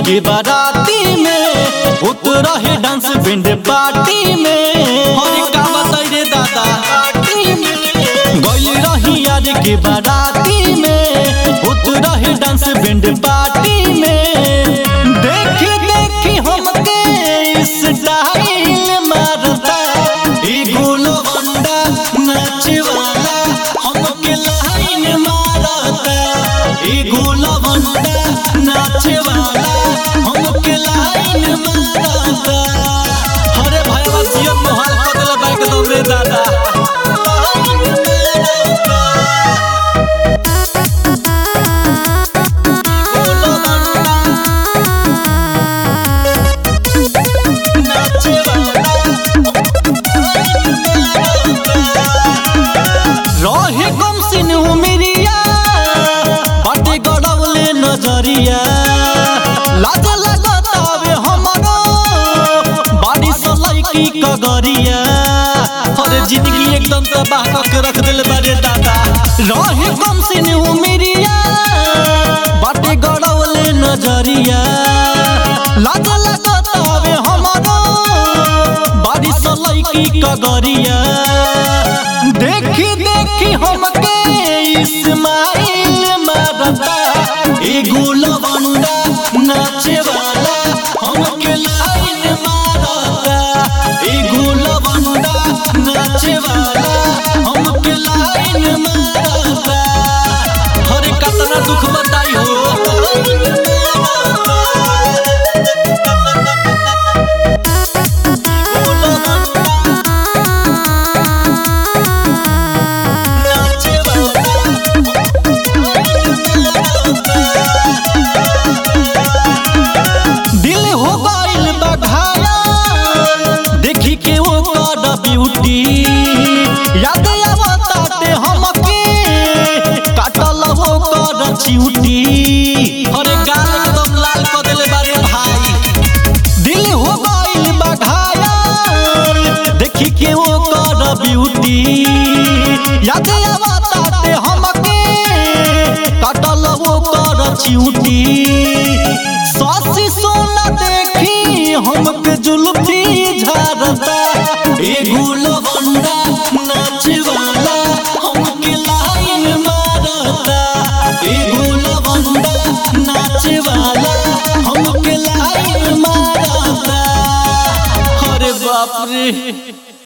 के बाराती में उतरा है डांस बैंड पार्टी में। हरे का बताई रे दादा गई रही यार के बाराती में उतरा है डांस बैंड पार्टी में। देखी देखी हमके स्टाइल मारता गोलो बंदा नाचे वाला हमके लाइन मारता गोलो बंदा नाचे वाला हमके लाइन मारता। हरे भाई वासियों को हाल बदल बैक दो रे दादा। रहे कम सिन उमिरिया बाटे गड़ौले नजरिया लाज लगतावे हमरो बारिश लईकी कगरिया। हरे जिंदगी एकदम तबाह करके रख दिल बारे दादा। रहे कम सिन उमिरिया बाटे गड़ौले नजरिया लाज लगतावे हमरो बारिश लईकी कगरिया। देखी देखी हमके इस्माइल मारता गोलो बंदा नाचे वाला हमके लाइन मारता गोलो बंदा नाचे वाला हमके लाइन मारता। हरे कतना दुख बताई हो देखी के वो कर ब्यूटी याद आवताटे हमके काटल वो कर चिउटी। अरे गाल एकदम लाल कर देले बारे भाई दिल हो गइल बघाया। देखी के वो कर ब्यूटी याद आवताटे हमके काटल वो कर चिउटी। सासी सोना देखी हमके जुल्फी झारता गोलो बंदा नाचे वाला हमके लाइन मारता गोलो बंदा नाचे वाला हमके लाइन मारता। अरे बाप रे।